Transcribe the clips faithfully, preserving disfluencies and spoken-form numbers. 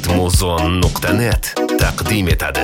ritmozon nuqta net taqdim etadi.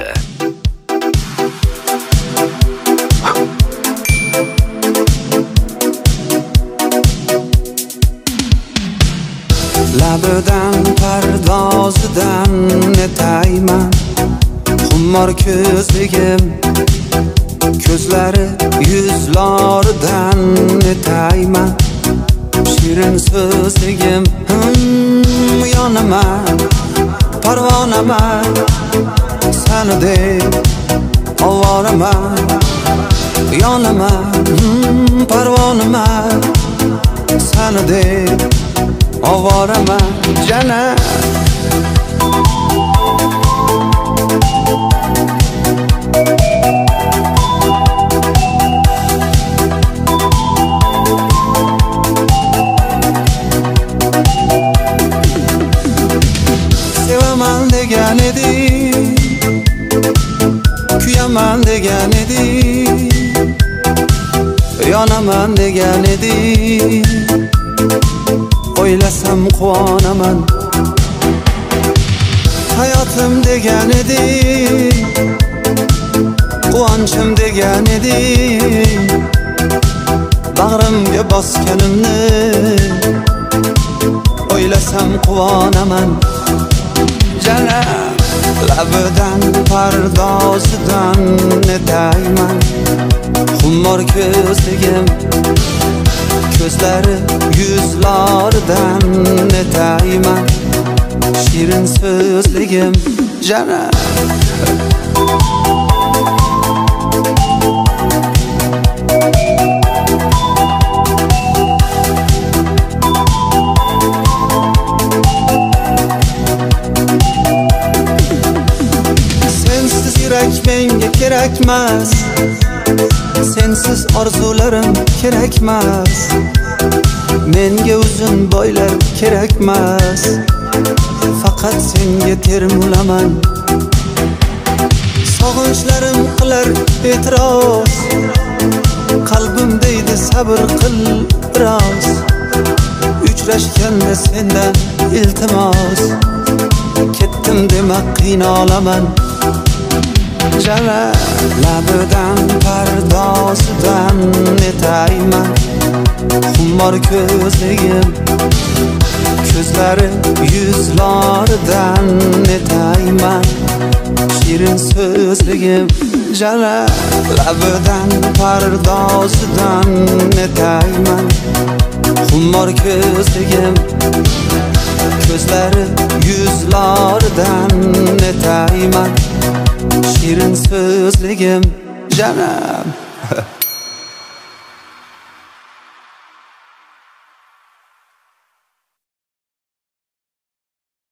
Labidan pardozidan netayman, xummor ko'zligim ko'zlari yuzlaridan netayman, shirin so'zligim hmm, yonaman, parvonaman, seni deb ovoraman, yonaman, hmm, parvonaman, seni deb ovoraman canım. Sevaman degan edim, kuyaman degan edim, yonaman degan edim, o'ylasam quvonaman. Hayotim degan edim, quvonchim degan edim, bag'rimga bosganimni o'ylasam quvonaman. Canım, labidan pardozidan netayman, xummor ko'zligim ko'zlari yuzlaridan netayman, shirin so'zligim canım. Sensiz yurak menga kerakmas, sensiz orzularim kerakmas, menga uzun boylar kerakmas, faqat senga termulaman. Sog'inchlarim qilar e'tiroz, qalbim deydi sabr qil biroz, uchrashganda sendan iltimos, ketdim dema qiynalaman. Canım, labidan pardozidan netayman, xummor ko'zligim ko'zlari yuzlaridan netayman, shirin so'zligim canım. Labidan pardozidan netayman, xummor ko'zligim ko'zlari yuzlaridan netayman, shirin so'zligim canım.